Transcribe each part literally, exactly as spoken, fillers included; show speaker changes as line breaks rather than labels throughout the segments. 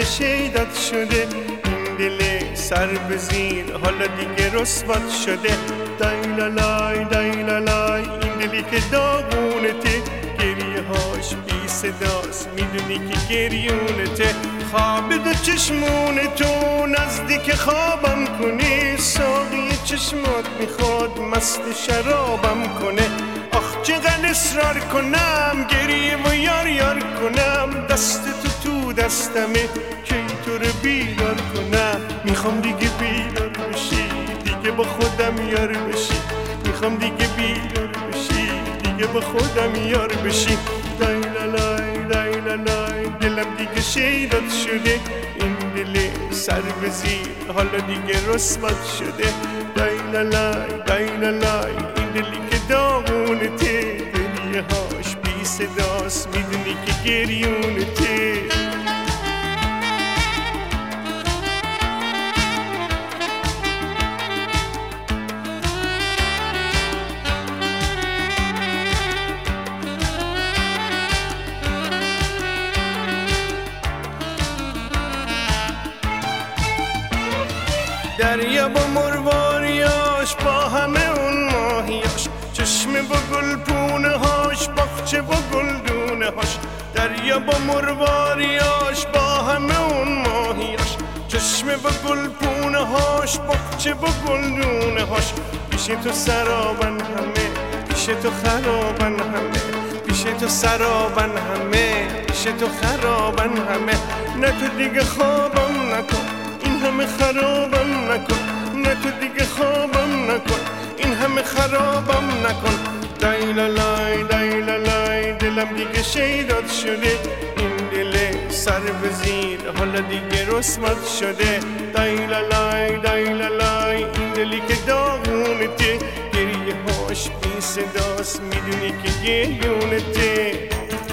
شیدت شده، این دل سر به زیر حالا دیگه رسوت شده. دایلالای دایلالای این دلی که داغونته، گریه هاش بی صداست میدونی که گریونته. خواب دو چشمون تو نزدیک خوابم کنی، ساقی چشمات میخواد مست شرابم کنه. آخ چقدر اصرار کنم گریه و یار یار کنم، دست تو تو دستمه که تو رو بیدار کنم. میخوام دیگه بیدار بشی، دیگه با خودم یار بشی. میخوام دیگه بیدار بشی، دیگه با خودم یار بشی. دایلالای دایلالای دلم دیگه شیدت شده، این دل سر به زیر حالا دیگه رسوت شده. دایلالای دایلالای این دلی که داغونته، گریه هاش بی صداست میدونی که گریونته. دریا با مرواریاش، با همه اون ماهیاش، چشم با گلپونه هاش، باغچه با گلدونه هاش. دریا با مرواریاش، با همه اون ماهیاش، چشم با گلپونه هاش، باغچه با گلدونه هاش. پیش تو سرابن همه، پیش تو خرابن همه، پیش تو سرابن همه، پیش تو خرابن همه. نه تو دیگه خوابم نکن، این همه خرابم نکن. نه تو دیگه خوابم نکن، این همه خرابم نکن. دایلالای دایلالای دلم دیگه شیدت شده، این دل سر به زیر حالا دیگه رسوت شده. دایلالای دایلالای این دلی که داغونته، گریه هاش بی صداست میدونی که گریونته.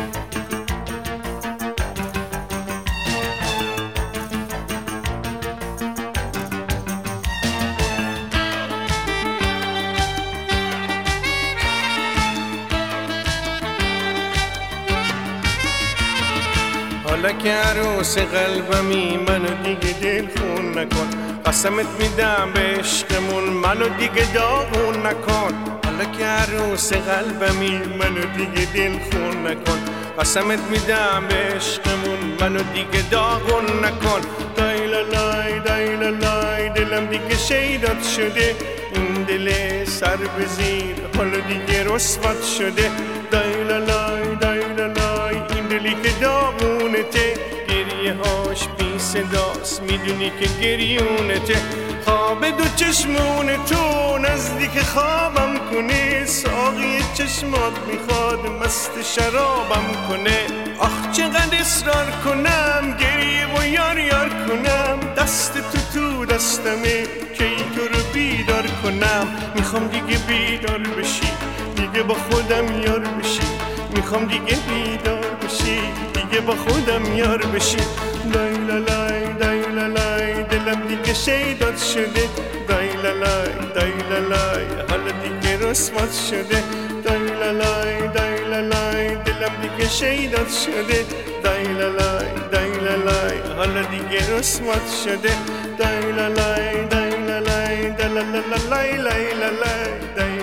حالا که عروس قلبمی منو دیگه دل خون نکن، قسمت میدم به عشقمون منو دیگه داغون نکن. حالا که عروس قلبمی منو دیگه دل خون نکن، قسمت میدم به عشقمون منو دیگه داغون نکن. دایلالای دایلالای دلم دیگه شیدت شده، این دل سر به زیر حالا دیگه رسوت شده. دایلالای دایلالای این دلی که داغونته، گریه هاش بی صداست میدونی که گریونته. خواب دو چشمون تو نزدیک خوابم کنه، ساقی چشمات میخواد مست شرابم کنه. آخ چقدر اصرار کنم گریه و یار یار کنم، دست تو تو دستمه که تو رو بیدار کنم. میخوام دیگه بیدار بشی، دیگه با خودم یار بشی. میخوام دیگه بیدار بشی، دیگه با خودم یار بشی. دایلالای دایلالای دلم دیگه شیدت شده، دایلالای دایلالای حالا دیگه رسوت شده. دایلالای دایلالای دلم دیگه شیدت شده، دایلالای دایلالای حالا دیگه رسوت شده. دایلالای دایلالای دلالالای لای لای